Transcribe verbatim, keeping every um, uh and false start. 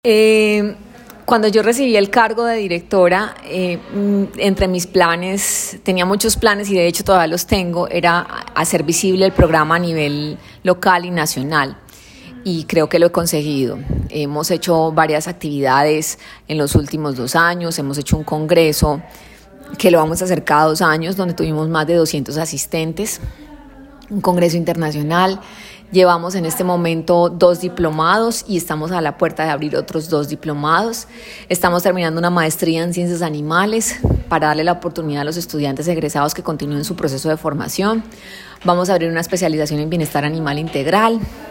Eh, cuando yo recibí el cargo de directora, eh, entre mis planes, tenía muchos planes y de hecho todavía los tengo, era hacer visible el programa a nivel local y nacional. Y creo que lo he conseguido. Hemos hecho varias actividades en los últimos dos años, hemos hecho un congreso que lo vamos a hacer cada dos años, donde tuvimos más de doscientos asistentes, un congreso internacional. Llevamos en este momento dos diplomados y estamos a la puerta de abrir otros dos diplomados. Estamos terminando una maestría en ciencias animales para darle la oportunidad a los estudiantes egresados que continúen su proceso de formación. Vamos a abrir una especialización en bienestar animal integral.